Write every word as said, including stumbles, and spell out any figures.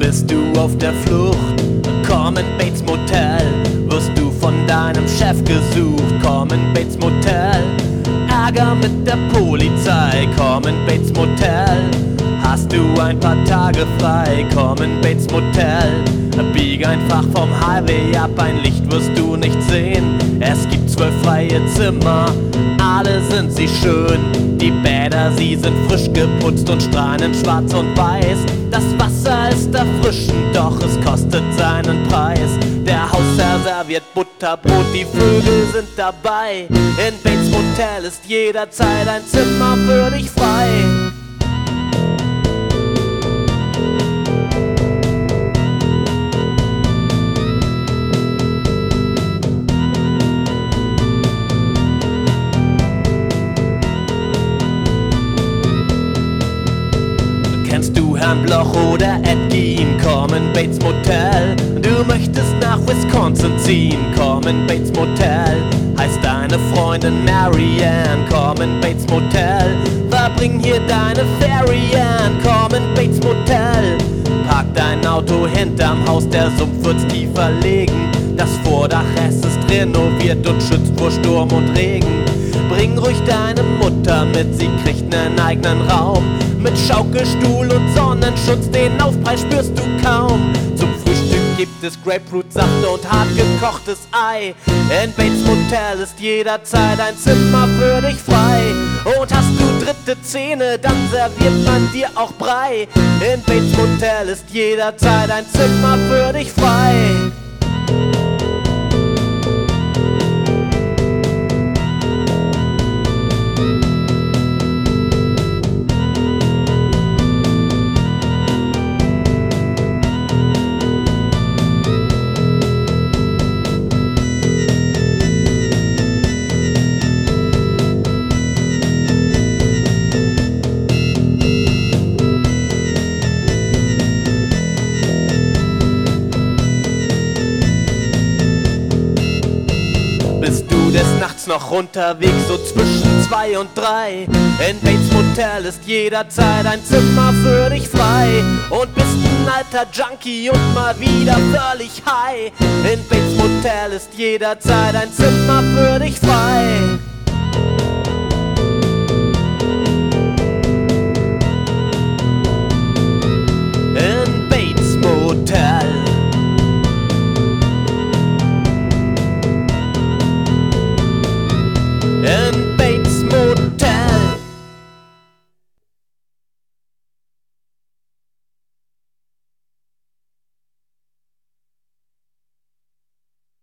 Bist du auf der Flucht? Komm in Bates Motel. Wirst du von deinem Chef gesucht? Komm in Bates Motel. Ärger mit der Polizei? Komm in Bates Motel. Hast du ein paar Tage frei? Komm in Bates Motel. Bieg einfach vom Highway ab, ein Licht wirst du nicht sehen. Es gibt zwölf freie Zimmer, alle sind sie schön. Die Bäder, sie sind frisch geputzt und strahlen schwarz und weiß. Das Wasser ist erfrischend, doch es kostet seinen Preis. Der Hausherr serviert Butterbrot, die Vögel sind dabei. In Bates Motel ist jederzeit ein Zimmer für dich frei. Kennst du Herrn Bloch oder Ed Gein? Komm in Bates Motel. Du möchtest nach Wisconsin ziehen? Komm in Bates Motel. Heißt deine Freundin Marianne? Komm in Bates Motel. Verbring hier deine Ferien? Komm in Bates Motel. Park dein Auto hinterm Haus, der Sumpf wird's tiefer legen. Das Vordach, es ist renoviert und schützt vor Sturm und Regen. Bring ruhig deine Mutter mit, sie kriegt nen eigenen Raum. Mit Schaukelstuhl und Sonnenschutz, den Aufpreis spürst du kaum. Zum Frühstück gibt es Grapefruitsaft und hart gekochtes Ei. In Bates Motel ist jederzeit ein Zimmer für dich frei. Und hast du dritte Zähne, dann serviert man dir auch Brei. In Bates Motel ist jederzeit ein Zimmer für dich frei. Bist du des Nachts noch unterwegs, so zwischen zwei und drei? In Bates Motel ist jederzeit ein Zimmer für dich frei. Und bist ein alter Junkie und mal wieder völlig high. In Bates Motel ist jederzeit ein Zimmer für dich frei.